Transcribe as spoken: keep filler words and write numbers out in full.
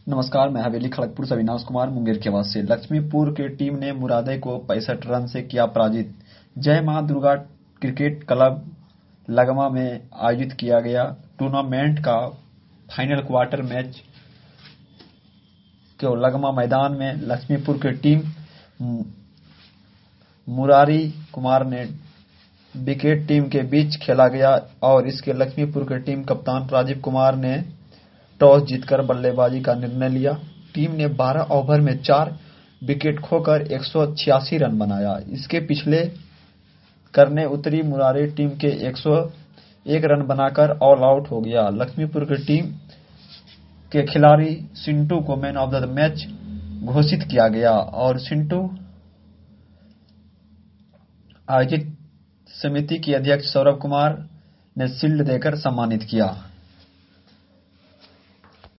नमस्कार, मैं हवेली खड़गपुर से अविनाश कुमार मुंगेर के वासी। लक्ष्मीपुर की टीम ने मुरादे को पैंसठ रन से किया पराजित। जय मां दुर्गा क्रिकेट क्लब लगमा में आयोजित किया गया टूर्नामेंट का फाइनल क्वार्टर मैच को लगमा मैदान में लक्ष्मीपुर की टीम मुरारी कुमार ने विकेट टीम के बीच खेला गया और इसके लक्ष्मीपुर की टीम कप्तान राजीव कुमार ने टॉस जीतकर बल्लेबाजी का निर्णय लिया। टीम ने बारह ओवर में चार विकेट खोकर एक सौ छियासी रन बनाया। इसके पिछले करने उतरी मुरारी टीम के एक सौ एक रन बनाकर ऑल आउट हो गया। लक्ष्मीपुर की टीम के खिलाड़ी सिंटू को मैन ऑफ द मैच घोषित किया गया और सिंटू आयोजित समिति के अध्यक्ष सौरभ कुमार ने शील्ड देकर सम्मानित किया।